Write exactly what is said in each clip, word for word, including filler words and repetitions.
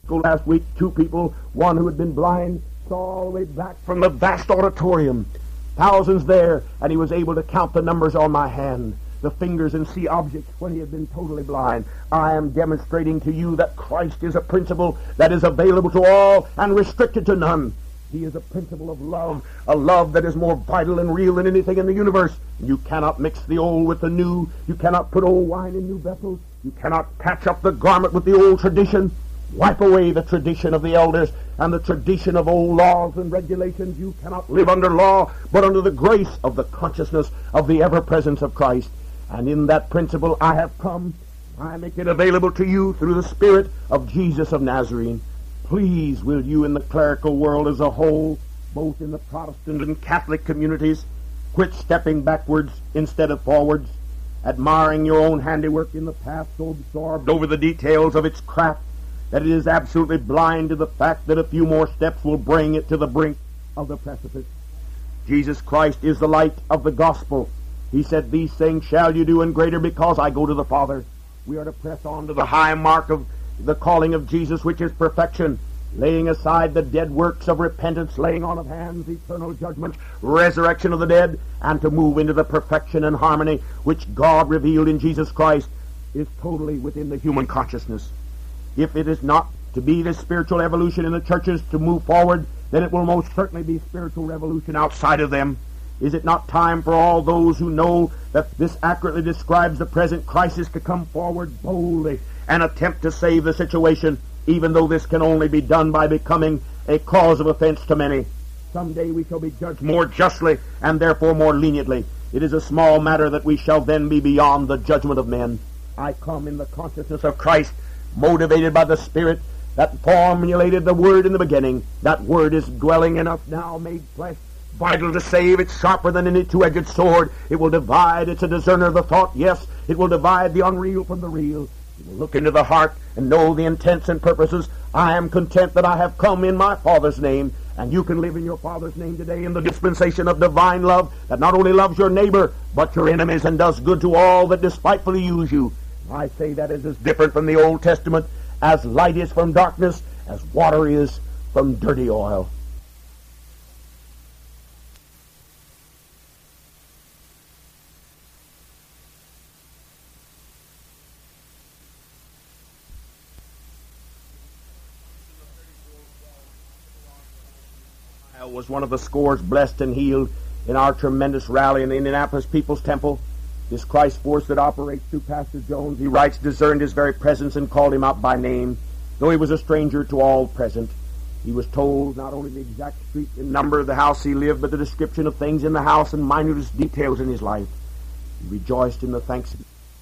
last week, two people, one who had been blind, saw all the way back from the vast auditorium. Thousands there, and he was able to count the numbers on my hand, the fingers, and see objects when he had been totally blind. I am demonstrating to you that Christ is a principle that is available to all and restricted to none. He is a principle of love, a love that is more vital and real than anything in the universe. You cannot mix the old with the new. You cannot put old wine in new vessels. You cannot patch up the garment with the old tradition. Wipe away the tradition of the elders and the tradition of old laws and regulations. You cannot live under law, but under the grace of the consciousness of the ever-presence of Christ. And in that principle I have come. I make it available to you through the Spirit of Jesus of Nazarene. Please, will you in the clerical world as a whole, both in the Protestant and Catholic communities, quit stepping backwards instead of forwards, admiring your own handiwork in the past, so absorbed over the details of its craft that it is absolutely blind to the fact that a few more steps will bring it to the brink of the precipice. Jesus Christ is the light of the gospel. He said, "These things shall you do, and greater, because I go to the Father." We are to press on to the high mark of the calling of Jesus, which is perfection, laying aside the dead works of repentance, laying on of hands, eternal judgment, resurrection of the dead, and to move into the perfection and harmony which God revealed in Jesus Christ is totally within the human consciousness. If it is not to be this spiritual evolution in the churches to move forward, then it will most certainly be spiritual revolution outside of them. Is it not time for all those who know that this accurately describes the present crisis to come forward boldly and attempt to save the situation, even though this can only be done by becoming a cause of offense to many? Someday we shall be judged more justly and therefore more leniently. It is a small matter that we shall then be beyond the judgment of men. I come in the consciousness of Christ, motivated by the Spirit that formulated the Word in the beginning. That Word is dwelling in us now, made flesh, vital to save. It's sharper than any two-edged sword. It will divide. It's a discerner of the thought. Yes, it will divide the unreal from the real. It will look into the heart and know the intents and purposes. I am content that I have come in my Father's name, and you can live in your Father's name today in the dispensation of divine love that not only loves your neighbor, but your enemies, and does good to all that despitefully use you. I say that is as different from the Old Testament as light is from darkness, as water is from dirty oil. Was one of the scores blessed and healed in our tremendous rally in the Indianapolis People's Temple. This Christ force that operates through Pastor Jones, he writes, discerned his very presence and called him out by name. Though he was a stranger to all present, he was told not only the exact street and number of the house he lived, but the description of things in the house and minutest details in his life. He rejoiced in the thanks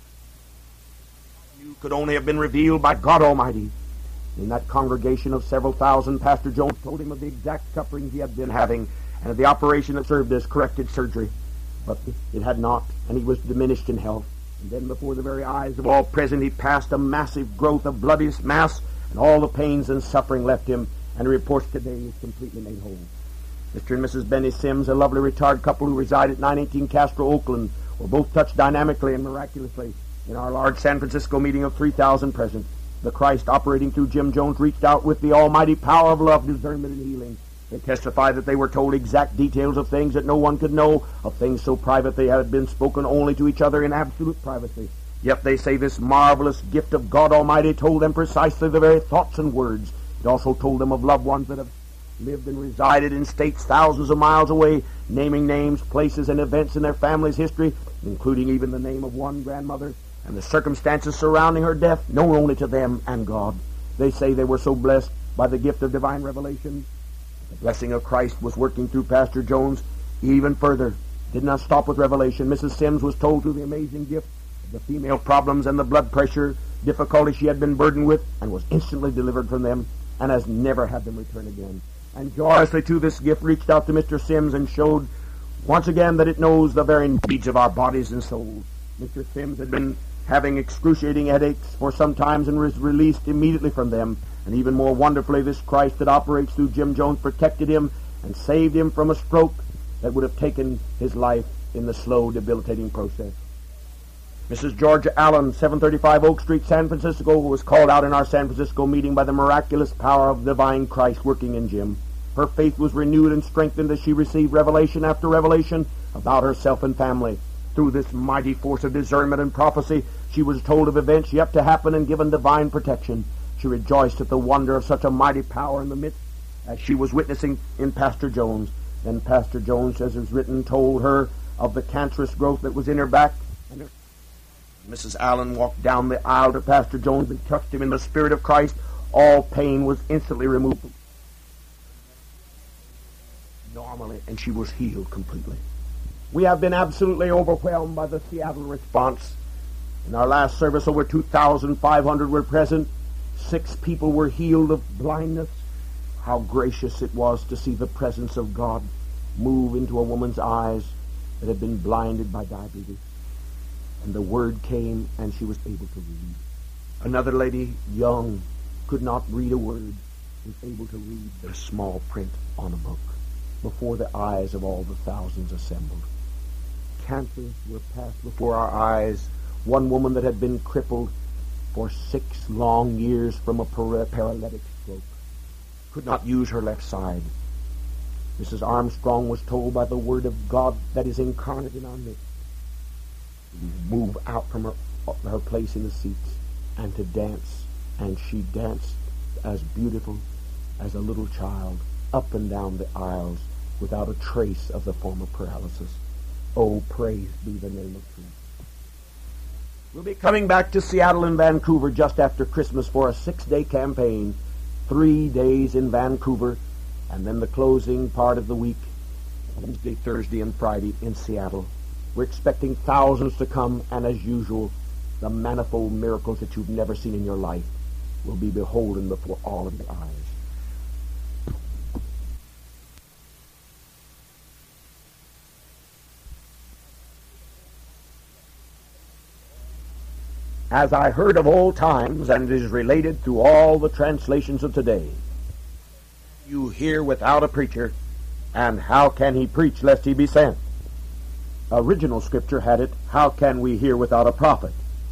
you could only have been revealed by God Almighty. In that congregation of several thousand, Pastor Jones told him of the exact sufferings he had been having and of the operation that served as corrected surgery. But it had not, and he was diminished in health. And then before the very eyes of all present, he passed a massive growth of bloody mass, and all the pains and suffering left him, and he reports today he is completely made whole. Mister and Missus Benny Sims, a lovely retired couple who reside at nine eighteen Castro, Oakland, were both touched dynamically and miraculously in our large San Francisco meeting of three thousand present. The Christ operating through Jim Jones reached out with the almighty power of love, discernment, and healing. They testify that they were told exact details of things that no one could know, of things so private they had been spoken only to each other in absolute privacy. Yet they say this marvelous gift of God Almighty told them precisely the very thoughts and words. It also told them of loved ones that have lived and resided in states thousands of miles away, naming names, places, and events in their family's history, including even the name of one grandmother, and the circumstances surrounding her death, known only to them and God. They say they were so blessed by the gift of divine revelation. The blessing of Christ was working through Pastor Jones even further. Did not stop with revelation. Missus Sims was told through the amazing gift of the female problems and the blood pressure difficulty she had been burdened with, and was instantly delivered from them, and has never had them return again. And joyously to this gift reached out to Mister Sims and showed once again that it knows the very needs of our bodies and souls. Mister Sims had been having excruciating headaches for some time and was released immediately from them. And even more wonderfully, this Christ that operates through Jim Jones protected him and saved him from a stroke that would have taken his life in the slow, debilitating process. Missus Georgia Allen, seven thirty-five Oak Street, San Francisco, who was called out in our San Francisco meeting by the miraculous power of divine Christ working in Jim. Her faith was renewed and strengthened as she received revelation after revelation about herself and family. Through this mighty force of discernment and prophecy, she was told of events yet to happen and given divine protection. She rejoiced at the wonder of such a mighty power in the midst as she was witnessing in Pastor Jones. Then Pastor Jones, as it was written, told her of the cancerous growth that was in her back. And her Missus Allen walked down the aisle to Pastor Jones and touched him in the Spirit of Christ. All pain was instantly removed normally, and she was healed completely. We have been absolutely overwhelmed by the Seattle response. In our last service, over two thousand five hundred were present. Six people were healed of blindness. How gracious it was to see the presence of God move into a woman's eyes that had been blinded by diabetes. And the word came, and she was able to read. Another lady, young, could not read a word, was able to read the small print on a book before the eyes of all the thousands assembled. Cancers were passed before our eyes. One woman that had been crippled for six long years from a para- paralytic stroke could not use her left side. Missus Armstrong was told by the word of God that is incarnate in our midst to move out from her, her place in the seats and to dance. And she danced as beautiful as a little child up and down the aisles without a trace of the former paralysis. Oh, praise be the name of truth. We'll be coming back to Seattle and Vancouver just after Christmas for a six-day campaign. Three days in Vancouver, and then the closing part of the week, Wednesday, Thursday, and Friday in Seattle. We're expecting thousands to come, and as usual, the manifold miracles that you've never seen in your life will be beholden before all of your eyes. As I heard of old times, and it is related through all the translations of today, you hear without a preacher, and how can he preach lest he be sent? Original scripture had it, how can we hear without a prophet?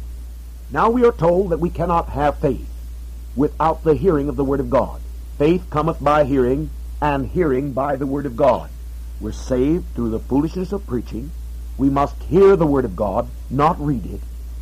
Now we are told that we cannot have faith without the hearing of the word of God. Faith cometh by hearing, and hearing by the word of God. We're saved through the foolishness of preaching. We must hear the word of God, not read it.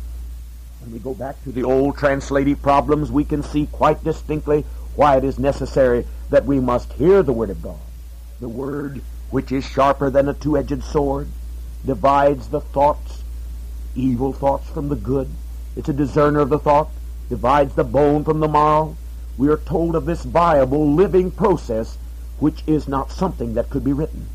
When we go back to the old translative problems, we can see quite distinctly why it is necessary that we must hear the word of God. The word, which is sharper than a two-edged sword, divides the thoughts, evil thoughts from the good. It's a discerner of the thought, divides the bone from the marrow. We are told of this viable, living process, which is not something that could be written.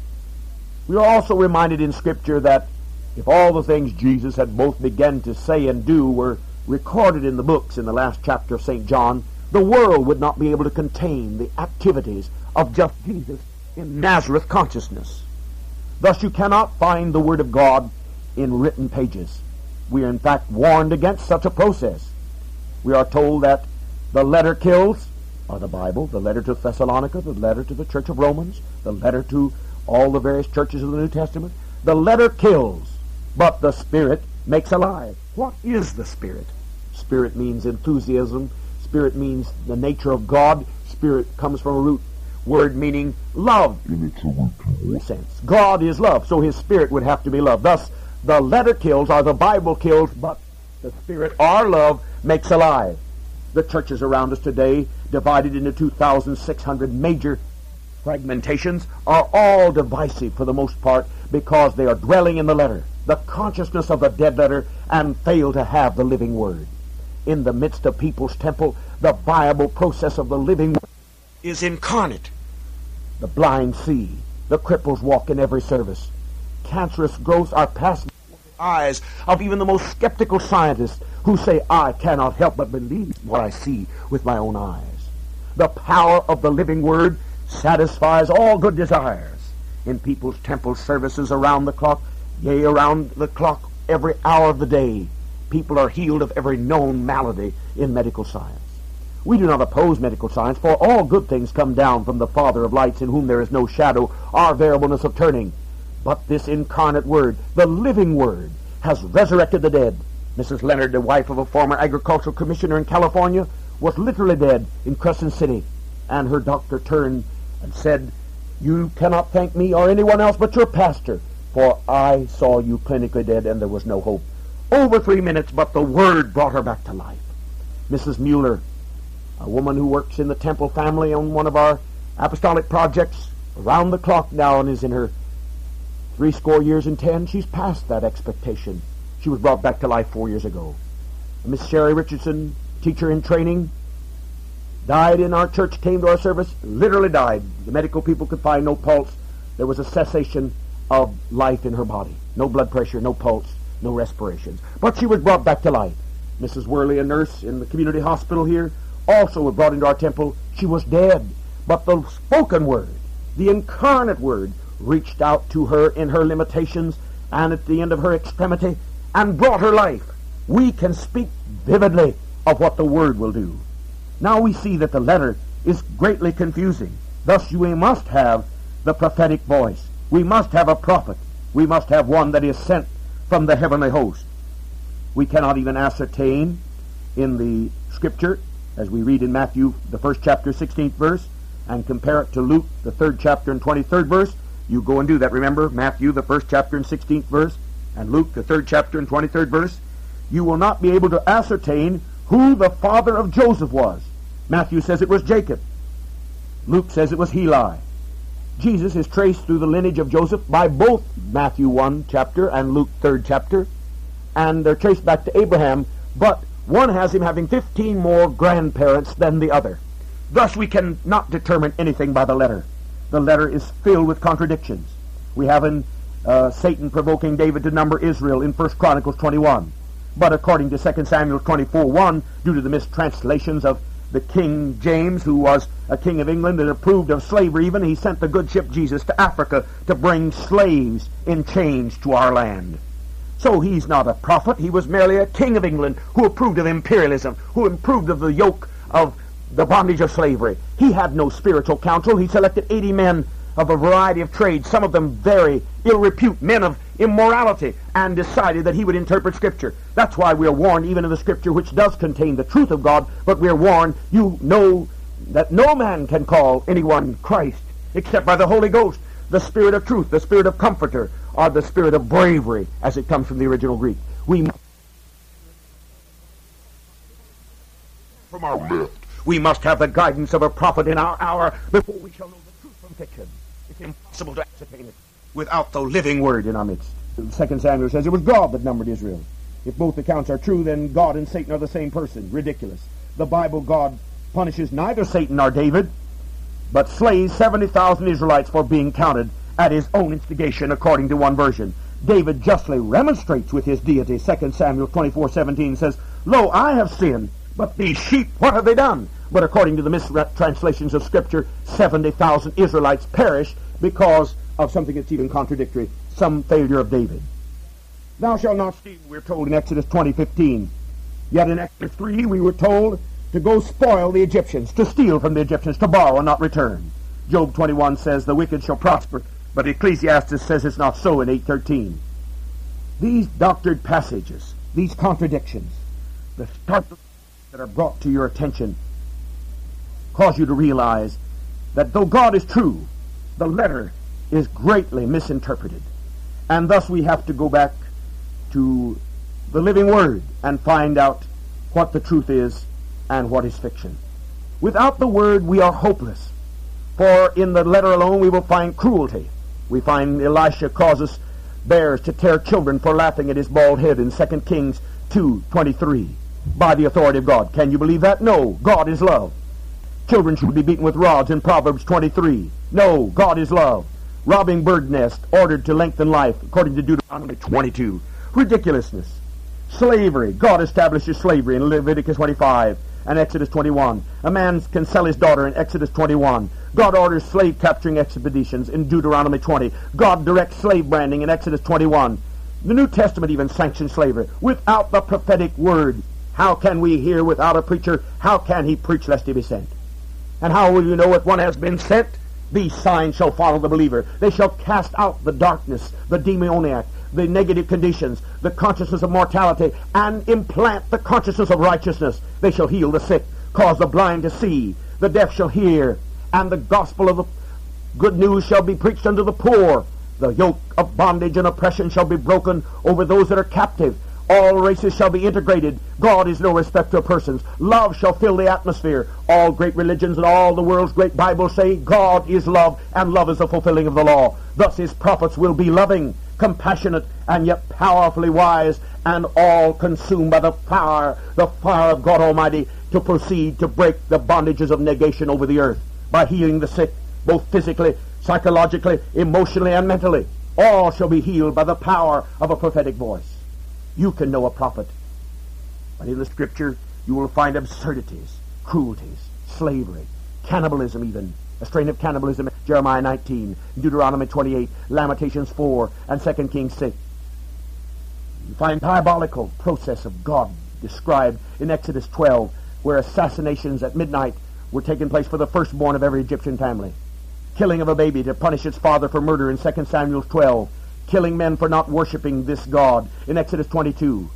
We are also reminded in Scripture that if all the things Jesus had both begun to say and do were recorded in the books in the last chapter of Saint John, the world would not be able to contain the activities of just Jesus in Nazareth consciousness. Thus you cannot find the Word of God in written pages. We are in fact warned against such a process. We are told that the letter kills, are the Bible, the letter to Thessalonica, the letter to the Church of Romans, the letter to all the various churches of the New Testament. The letter kills, but the Spirit makes alive. What is the Spirit? Spirit means enthusiasm. Spirit means the nature of God. Spirit comes from a root word meaning love in its original sense. God is love, so his Spirit would have to be love. Thus, the letter kills, or the Bible kills, but the Spirit, our love, makes alive. The churches around us today, divided into two thousand six hundred major fragmentations, are all divisive for the most part because they are dwelling in the letter, the consciousness of the dead letter, and fail to have the living word. In the midst of people's temple, the viable process of the living word is incarnate. The blind see, the cripples walk in every service. Cancerous growths are passed before the eyes of even the most skeptical scientists who say, I cannot help but believe what I see with my own eyes. The power of the living word satisfies all good desires. In people's temple services around the clock, yea, around the clock every hour of the day, people are healed of every known malady in medical science. We do not oppose medical science, for all good things come down from the Father of lights, in whom there is no shadow or variableness of turning. But this incarnate word, the living word, has resurrected the dead. Missus Leonard, the wife of a former agricultural commissioner in California, was literally dead in Crescent City. And her doctor turned and said, "You cannot thank me or anyone else but your pastor, for I saw you clinically dead and there was no hope." Over three minutes, but the Word brought her back to life. Missus Mueller, a woman who works in the Temple family on one of our apostolic projects, around the clock now, and is in her three score years and ten. She's past that expectation. She was brought back to life four years ago. Miss Sherry Richardson, teacher in training, died in our church, came to our service, literally died. The medical people could find no pulse. There was a cessation of life in her body. No blood pressure, no pulse, no respirations. But she was brought back to life. Missus Worley, a nurse in the community hospital here, also was brought into our temple. She was dead. But the spoken word, the incarnate word, reached out to her in her limitations and at the end of her extremity and brought her life. We can speak vividly of what the word will do. Now we see that the letter is greatly confusing. Thus we must have the prophetic voice. We must have a prophet. We must have one that is sent from the heavenly host. We cannot even ascertain in the scripture, as we read in Matthew, the first chapter, sixteenth verse, and compare it to Luke, the third chapter and twenty-third verse. You go and do that. Remember, Matthew, the first chapter and sixteenth verse, and Luke, the third chapter and twenty-third verse. You will not be able to ascertain who the father of Joseph was. Matthew says it was Jacob. Luke says it was Heli. Jesus is traced through the lineage of Joseph by both Matthew one chapter and Luke third chapter, and they're traced back to Abraham, but one has him having fifteen more grandparents than the other. Thus we cannot determine anything by the letter. The letter is filled with contradictions. We have in uh, Satan provoking David to number Israel in First Chronicles twenty-one. But according to Second Samuel twenty-four one, due to the mistranslations of the King James, who was a king of England and approved of slavery even, he sent the good ship Jesus to Africa to bring slaves in chains to our land. So he's not a prophet. He was merely a king of England who approved of imperialism, who approved of the yoke of the bondage of slavery. He had no spiritual counsel. He selected eighty men of a variety of trades, some of them very ill repute, men of immorality, and decided that he would interpret Scripture. That's why we are warned, even in the Scripture, which does contain the truth of God, but we are warned, you know that no man can call anyone Christ except by the Holy Ghost, the Spirit of truth, the Spirit of comforter, or the Spirit of bravery, as it comes from the original Greek. We must from our left. We must have the guidance of a prophet in our hour before we shall know the truth from fiction. It's impossible to ascertain it without the living word in our midst. Second Samuel says it was God that numbered Israel. If both accounts are true, then God and Satan are the same person. Ridiculous. The Bible, God punishes neither Satan nor David, but slays seventy thousand Israelites for being counted at his own instigation, according to one version. David justly remonstrates with his deity. Second Samuel twenty-four seventeen says, "Lo, I have sinned, but these sheep, what have they done?" But according to the mistranslations of Scripture, seventy thousand Israelites perished because of something that's even contradictory, some failure of David. Thou shalt not steal, we're told in Exodus twenty fifteen. Yet in Exodus three, we were told to go spoil the Egyptians, to steal from the Egyptians, to borrow and not return. Job twenty-one says, the wicked shall prosper, but Ecclesiastes says it's not so in eight thirteen. These doctored passages, these contradictions, the stark that are brought to your attention, cause you to realize that though God is true, the letter is greatly misinterpreted. And thus we have to go back to the living word and find out what the truth is and what is fiction. Without the word we are hopeless, for in the letter alone we will find cruelty. We find Elisha causes bears to tear children for laughing at his bald head in Second Kings two twenty-three by the authority of God. Can you believe that? No. God is love. Children should be beaten with rods in Proverbs twenty-three. No. God is love. Robbing bird nest ordered to lengthen life according to Deuteronomy twenty-two. Ridiculousness. Slavery. God establishes slavery in Leviticus twenty-five and Exodus twenty-one. A man can sell his daughter in Exodus twenty-one. God orders slave capturing expeditions in Deuteronomy twenty. God directs slave branding in Exodus twenty-one. The New Testament even sanctions slavery. Without the prophetic word, how can we hear without a preacher? How can he preach lest he be sent? And how will you know if one has been sent? These signs shall follow the believer. They shall cast out the darkness, the demoniac, the negative conditions, the consciousness of mortality, and implant the consciousness of righteousness. They shall heal the sick, cause the blind to see, the deaf shall hear, and the gospel of the good news shall be preached unto the poor. The yoke of bondage and oppression shall be broken over those that are captive. All races shall be integrated. God is no respecter of persons. Love shall fill the atmosphere. All great religions and all the world's great Bibles say God is love, and love is the fulfilling of the law. Thus his prophets will be loving, compassionate, and yet powerfully wise, and all consumed by the fire, the fire of God Almighty, to proceed to break the bondages of negation over the earth by healing the sick, both physically, psychologically, emotionally, and mentally. All shall be healed by the power of a prophetic voice. You can know a prophet, but in the Scripture you will find absurdities, cruelties, slavery, cannibalism even, a strain of cannibalism, Jeremiah nineteen, Deuteronomy twenty-eight, Lamentations four, and Second Kings six. You find diabolical process of God described in Exodus twelve, where assassinations at midnight were taking place for the firstborn of every Egyptian family. Killing of a baby to punish its father for murder in Second Samuel twelve. Killing men for not worshiping this God in Exodus twenty-two.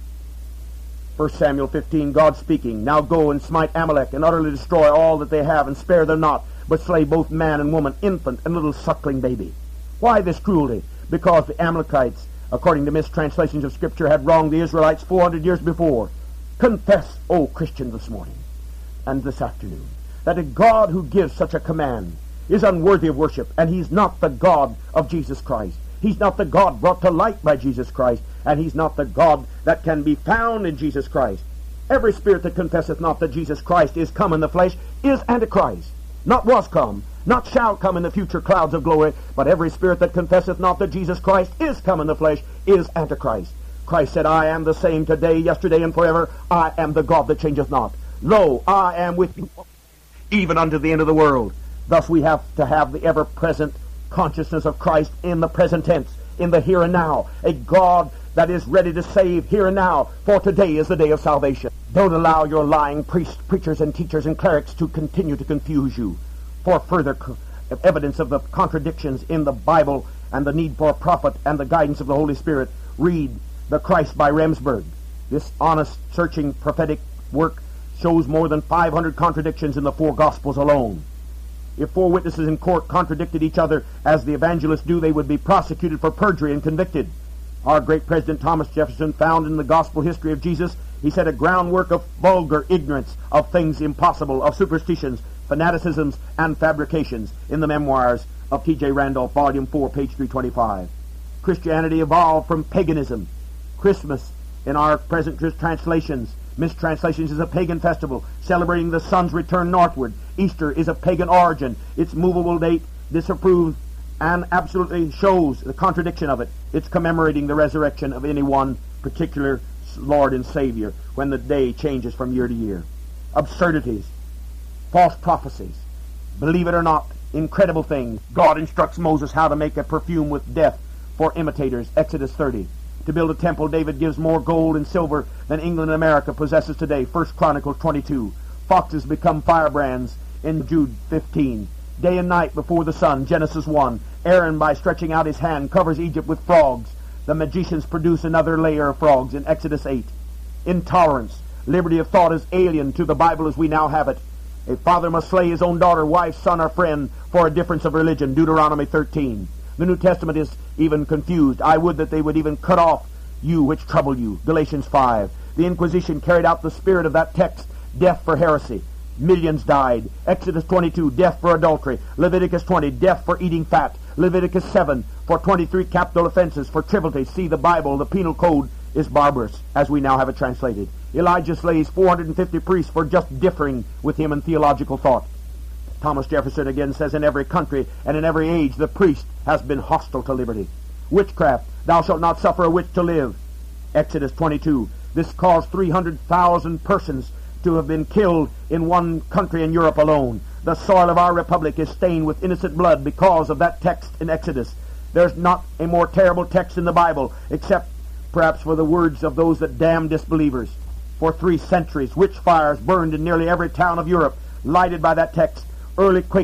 First Samuel fifteen, God speaking, now go and smite Amalek and utterly destroy all that they have and spare them not, but slay both man and woman, infant and little suckling baby. Why this cruelty? Because the Amalekites, according to mistranslations of Scripture, had wronged the Israelites four hundred years before. Confess, O Christian, this morning and this afternoon, that a God who gives such a command is unworthy of worship, and he's not the God of Jesus Christ. He's not the God brought to light by Jesus Christ, and he's not the God that can be found in Jesus Christ. Every spirit that confesseth not that Jesus Christ is come in the flesh is Antichrist. Not was come, not shall come in the future clouds of glory, but every spirit that confesseth not that Jesus Christ is come in the flesh is Antichrist. Christ said, I am the same today, yesterday, and forever. I am the God that changeth not. Lo, I am with you, even unto the end of the world. Thus we have to have the ever-present consciousness of Christ in the present tense, in the here and now. A God that is ready to save here and now, for today is the day of salvation. Don't allow your lying priests, preachers, and teachers and clerics to continue to confuse you. For further co- evidence of the contradictions in the Bible and the need for a prophet and the guidance of the Holy Spirit, read The Christ by Remsburg. This honest, searching, prophetic work shows more than five hundred contradictions in the four Gospels alone. If four witnesses in court contradicted each other as the evangelists do, they would be prosecuted for perjury and convicted. Our great President Thomas Jefferson found in the gospel history of Jesus, he said, a groundwork of vulgar ignorance of things impossible, of superstitions, fanaticisms, and fabrications in the memoirs of T J Randolph, Volume four, page three twenty-five. Christianity evolved from paganism. Christmas, in our present translations, mistranslations, is a pagan festival celebrating the sun's return northward. Easter is of pagan origin. Its movable date disapproved and absolutely shows the contradiction of it. It's commemorating the resurrection of any one particular Lord and Savior when the day changes from year to year. Absurdities, false prophecies, believe it or not, incredible things. God instructs Moses how to make a perfume with death for imitators, Exodus thirty. To build a temple, David gives more gold and silver than England and America possesses today, First Chronicles twenty-two. Foxes become firebrands in Jude fifteen. Day and night before the sun, Genesis one. Aaron, by stretching out his hand, covers Egypt with frogs. The magicians produce another layer of frogs in Exodus eight. Intolerance. Liberty of thought is alien to the Bible as we now have it. A father must slay his own daughter, wife, son, or friend for a difference of religion, Deuteronomy thirteen. The New Testament is even confused. I would that they would even cut off you which trouble you, Galatians five. The Inquisition carried out the spirit of that text, death for heresy. Millions died. Exodus twenty-two, death for adultery. Leviticus twenty, death for eating fat. Leviticus seven, for twenty-three capital offenses for triviality. See the Bible, the penal code is barbarous, as we now have it translated. Elijah slays four hundred fifty priests for just differing with him in theological thought. Thomas Jefferson again says, in every country and in every age the priest has been hostile to liberty. Witchcraft, thou shalt not suffer a witch to live. Exodus twenty-two, this caused three hundred thousand persons to have been killed in one country in Europe alone. The soil of our republic is stained with innocent blood because of that text in Exodus. There's not a more terrible text in the Bible, except perhaps for the words of those that damn disbelievers. For three centuries, witch fires burned in nearly every town of Europe, lighted by that text. Early Quakers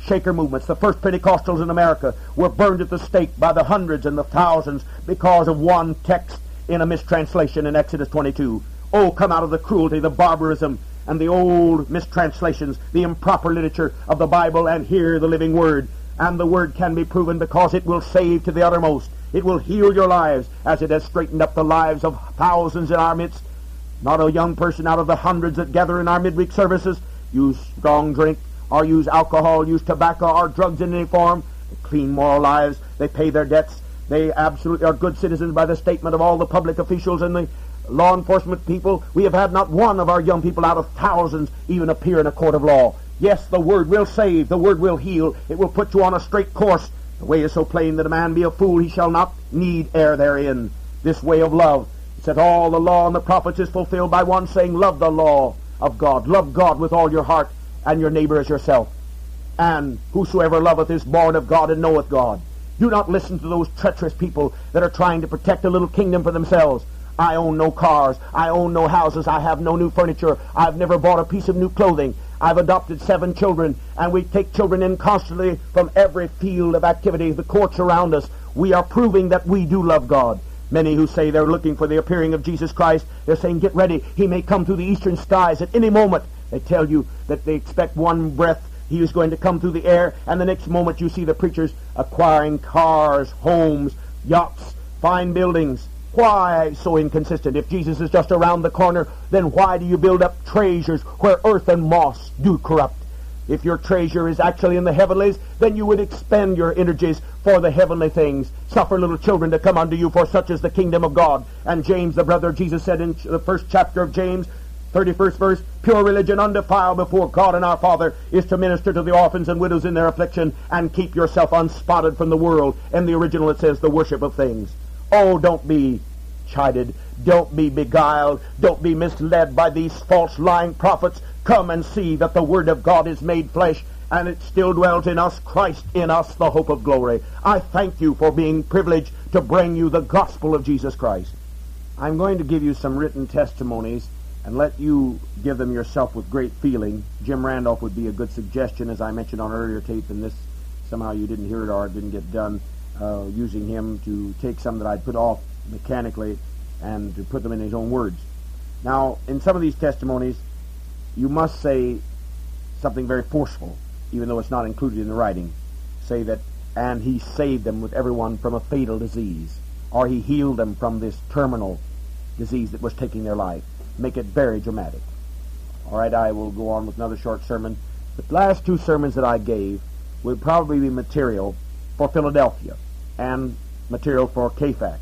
Shaker movements. The first Pentecostals in America were burned at the stake by the hundreds and the thousands because of one text in a mistranslation in Exodus twenty-two. Oh, come out of the cruelty, the barbarism, and the old mistranslations, the improper literature of the Bible, and hear the living Word. And the Word can be proven because it will save to the uttermost. It will heal your lives as it has straightened up the lives of thousands in our midst. Not a young person out of the hundreds that gather in our midweek services use strong drink, or use alcohol, use tobacco, or drugs in any form. They clean moral lives. They pay their debts. They absolutely are good citizens by the statement of all the public officials and the law enforcement people. We have had not one of our young people out of thousands even appear in a court of law. Yes, the Word will save. The Word will heal. It will put you on a straight course. The way is so plain that a man be a fool, he shall not need err therein. This way of love. It said all the law and the prophets is fulfilled by one saying, love the law of God. Love God with all your heart, and your neighbor as yourself. And whosoever loveth is born of God and knoweth God. Do not listen to those treacherous people that are trying to protect a little kingdom for themselves. I own no cars. I own no houses. I have no new furniture. I've never bought a piece of new clothing. I've adopted seven children, and we take children in constantly from every field of activity, the courts around us. We are proving that we do love God. Many who say they're looking for the appearing of Jesus Christ, they're saying, get ready. He may come through the eastern skies at any moment. They tell you that they expect one breath he is going to come through the air, and the next moment you see the preachers acquiring cars, homes, yachts, fine buildings. Why so inconsistent? If Jesus is just around the corner, then why do you build up treasures where earth and moss do corrupt? If your treasure is actually in the heavenlies, then you would expend your energies for the heavenly things. Suffer little children to come unto you, for such is the kingdom of God. And James, the brother of Jesus, said in the first chapter of James, thirty-first verse, pure religion undefiled before God and our Father is to minister to the orphans and widows in their affliction, and keep yourself unspotted from the world. In the original it says the worship of things. Oh, don't be chided. Don't be beguiled. Don't be misled by these false lying prophets. Come and see that the Word of God is made flesh, and it still dwells in us, Christ in us, the hope of glory. I thank you for being privileged to bring you the gospel of Jesus Christ. I'm going to give you some written testimonies and let you give them yourself with great feeling. Jim Randolph would be a good suggestion, as I mentioned on earlier tape, and this, somehow you didn't hear it or it didn't get done, uh, using him to take some that I'd put off mechanically and to put them in his own words. Now, in some of these testimonies, you must say something very forceful, even though it's not included in the writing. Say that, and he saved them with everyone from a fatal disease, or he healed them from this terminal disease that was taking their life. Make it very dramatic. All right, I will go on with another short sermon. The last two sermons that I gave would probably be material for Philadelphia and material for K FAX.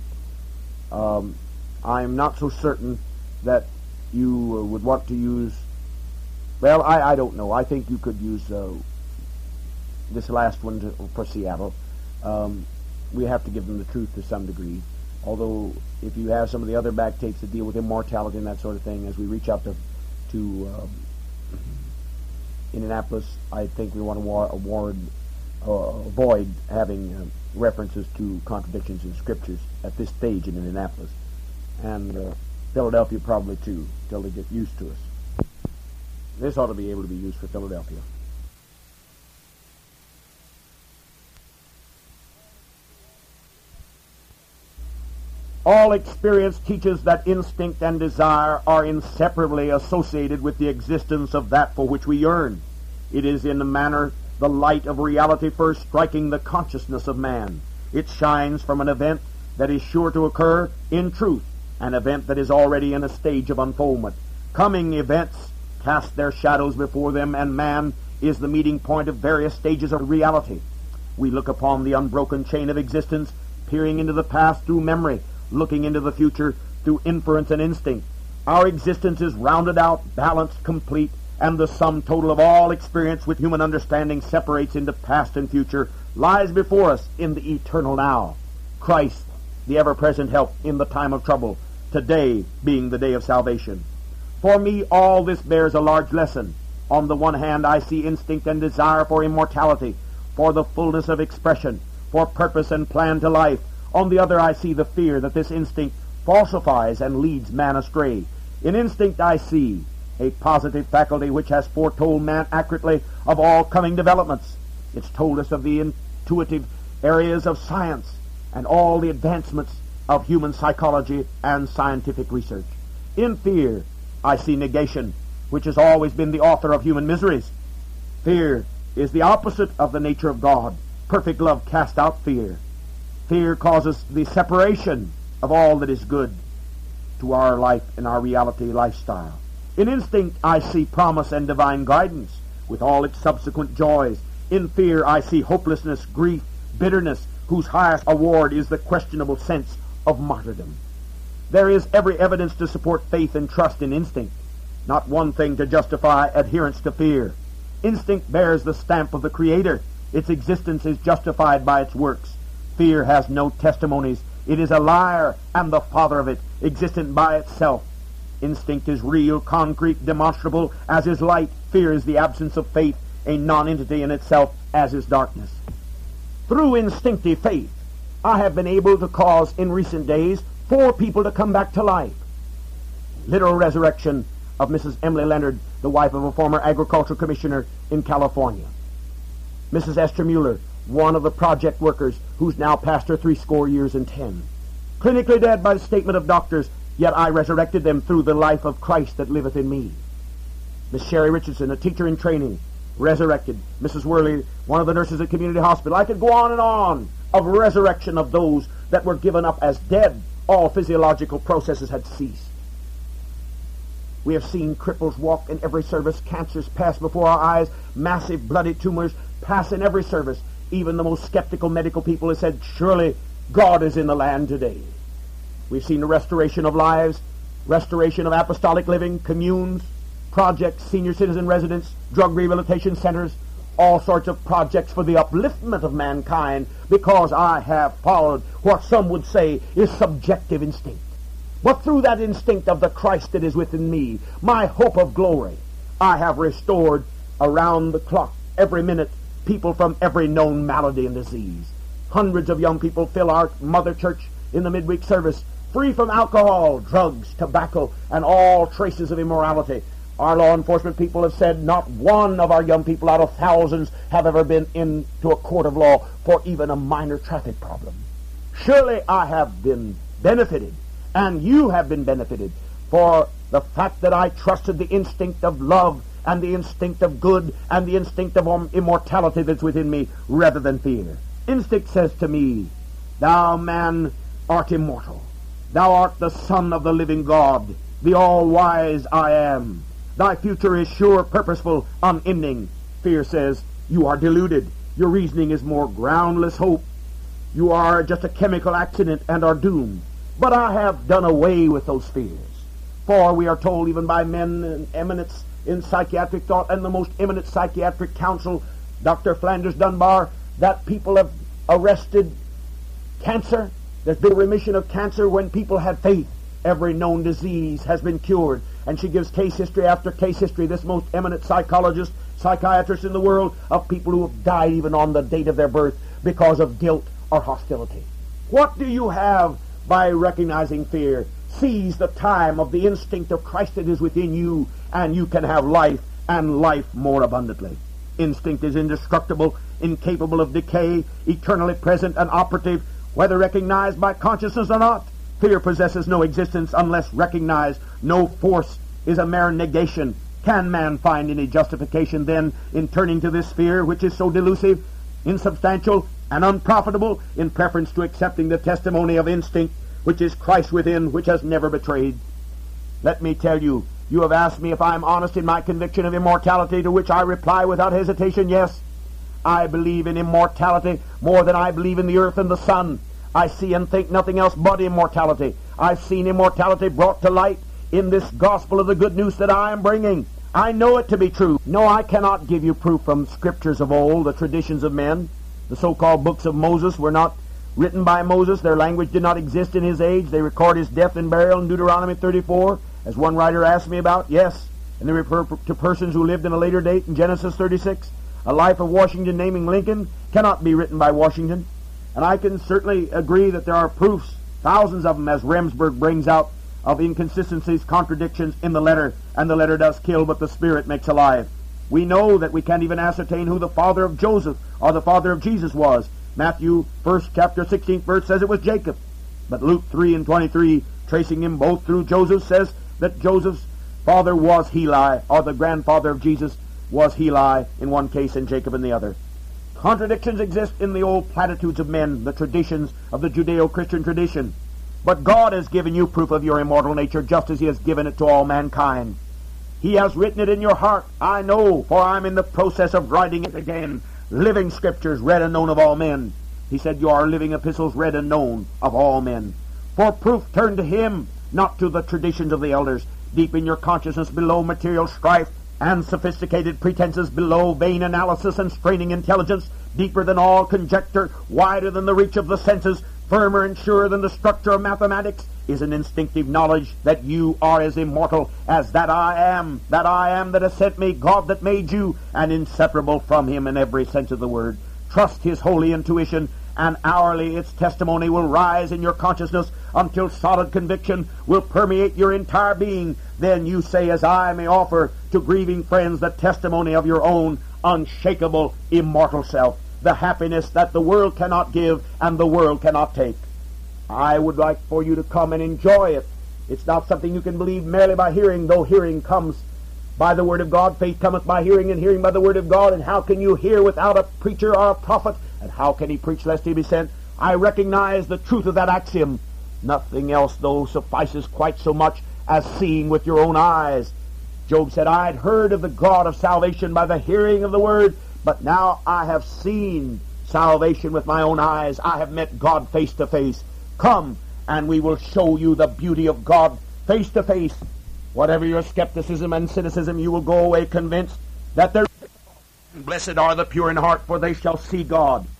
Um, I'm not so certain that you uh, would want to use, well, I, I don't know. I think you could use uh, this last one to, for Seattle. Um, we have to give them the truth to some degree. Although, if you have some of the other back tapes that deal with immortality and that sort of thing, as we reach out to, to um, Indianapolis, I think we want to war- award, uh, avoid having uh, references to contradictions in scriptures at this stage in Indianapolis. And uh, Philadelphia probably too, till they get used to us. This ought to be able to be used for Philadelphia. All experience teaches that instinct and desire are inseparably associated with the existence of that for which we yearn. It is in a manner the light of reality first striking the consciousness of man. It shines from an event that is sure to occur in truth, an event that is already in a stage of unfoldment. Coming events cast their shadows before them, and man is the meeting point of various stages of reality. We look upon the unbroken chain of existence, peering into the past through memory, looking into the future through inference and instinct. Our existence is rounded out, balanced, complete, and the sum total of all experience with human understanding separates into past and future, lies before us in the eternal now. Christ, the ever-present help in the time of trouble, today being the day of salvation. For me, all this bears a large lesson. On the one hand, I see instinct and desire for immortality, for the fullness of expression, for purpose and plan to life. On the other, I see the fear that this instinct falsifies and leads man astray. In instinct, I see a positive faculty which has foretold man accurately of all coming developments. It's told us of the intuitive areas of science and all the advancements of human psychology and scientific research. In fear, I see negation, which has always been the author of human miseries. Fear is the opposite of the nature of God. Perfect love casts out fear. Fear causes the separation of all that is good to our life and our reality lifestyle. In instinct, I see promise and divine guidance with all its subsequent joys. In fear, I see hopelessness, grief, bitterness, whose highest award is the questionable sense of martyrdom. There is every evidence to support faith and trust in instinct, not one thing to justify adherence to fear. Instinct bears the stamp of the Creator. Its existence is justified by its works. Fear has no testimonies. It is a liar and the father of it, existent by itself. Instinct is real, concrete, demonstrable, as is light. Fear is the absence of faith, a non-entity in itself, as is darkness. Through instinctive faith, I have been able to cause in recent days four people to come back to life. Literal resurrection of Missus Emily Leonard, the wife of a former agricultural commissioner in California. Missus Esther Mueller, one of the project workers who's now passed her three score years and ten. Clinically dead by the statement of doctors, yet I resurrected them through the life of Christ that liveth in me. Miss Sherry Richardson, a teacher in training, resurrected. Missus Worley, one of the nurses at Community Hospital. I could go on and on of resurrection of those that were given up as dead. All physiological processes had ceased. We have seen cripples walk in every service, cancers pass before our eyes, massive bloody tumors pass in every service. Even the most skeptical medical people have said, surely God is in the land today. We've seen the restoration of lives, restoration of apostolic living, communes, projects, senior citizen residents, drug rehabilitation centers, all sorts of projects for the upliftment of mankind, because I have followed what some would say is subjective instinct. But through that instinct of the Christ that is within me, my hope of glory, I have restored around the clock, every minute, people from every known malady and disease. Hundreds of young people fill our mother church in the midweek service, free from alcohol, drugs, tobacco, and all traces of immorality. Our law enforcement people have said not one of our young people out of thousands have ever been into a court of law for even a minor traffic problem. Surely I have been benefited, and you have been benefited, for the fact that I trusted the instinct of love and the instinct of good and the instinct of immortality that's within me rather than fear. Instinct says to me, thou man art immortal. Thou art the Son of the living God, the all-wise I am. Thy future is sure, purposeful, unending. Fear says, you are deluded. Your reasoning is more groundless hope. You are just a chemical accident and are doomed. But I have done away with those fears. For we are told even by men and eminence in psychiatric thought and the most eminent psychiatric counsel, Doctor Flanders Dunbar, that people have arrested cancer. There's been a remission of cancer when people had faith. Every known disease has been cured. And she gives case history after case history, this most eminent psychologist, psychiatrist in the world, of people who have died even on the date of their birth because of guilt or hostility. What do you have by recognizing fear? Seize the time of the instinct of Christ that is within you, and you can have life, and life more abundantly. Instinct is indestructible, incapable of decay, eternally present and operative, whether recognized by consciousness or not. Fear possesses no existence unless recognized. No force is a mere negation. Can man find any justification then in turning to this fear which is so delusive, insubstantial, and unprofitable, in preference to accepting the testimony of instinct, which is Christ within, which has never betrayed? Let me tell you, you have asked me if I am honest in my conviction of immortality, to which I reply without hesitation, yes. I believe in immortality more than I believe in the earth and the sun. I see and think nothing else but immortality. I've seen immortality brought to light in this gospel of the good news that I am bringing. I know it to be true. No, I cannot give you proof from scriptures of old, the traditions of men. The so-called books of Moses were not written by Moses. Their language did not exist in his age. They record his death and burial in Deuteronomy thirty-four, as one writer asked me about. Yes, and they refer to persons who lived in a later date in Genesis thirty-six. A life of Washington naming Lincoln cannot be written by Washington. And I can certainly agree that there are proofs, thousands of them, as Remsburg brings out, of inconsistencies, contradictions in the letter, and the letter does kill, but the Spirit makes alive. We know that we can't even ascertain who the father of Joseph or the father of Jesus was. Matthew first chapter sixteenth verse says it was Jacob. But Luke three and twenty-three, tracing him both through Joseph, says that Joseph's father was Heli, or the grandfather of Jesus was Heli in one case and Jacob in the other. Contradictions exist in the old platitudes of men, the traditions of the Judeo-Christian tradition. But God has given you proof of your immortal nature just as He has given it to all mankind. He has written it in your heart. I know, for I'm in the process of writing it again. Living scriptures read and known of all men. He said, you are living epistles read and known of all men. For proof, turn to Him, not to the traditions of the elders. Deep in your consciousness below material strife and sophisticated pretenses, below vain analysis and straining intelligence, deeper than all conjecture, wider than the reach of the senses, firmer and surer than the structure of mathematics, is an instinctive knowledge that you are as immortal as that I am, that I am that has sent me, God that made you, and inseparable from Him in every sense of the word. Trust His holy intuition, and hourly its testimony will rise in your consciousness until solid conviction will permeate your entire being. Then you say, as I may offer to grieving friends the testimony of your own unshakable, immortal self, the happiness that the world cannot give and the world cannot take. I would like for you to come and enjoy it. It's not something you can believe merely by hearing, though hearing comes by the word of God. Faith cometh by hearing, and hearing by the word of God. And how can you hear without a preacher or a prophet? And how can he preach lest he be sent? I recognize the truth of that axiom. Nothing else, though, suffices quite so much as seeing with your own eyes. Job said, I had heard of the God of salvation by the hearing of the word, but now I have seen salvation with my own eyes. I have met God face to face. Come, and we will show you the beauty of God face to face. Whatever your skepticism and cynicism, you will go away convinced that there. Blessed are the pure in heart, for they shall see God.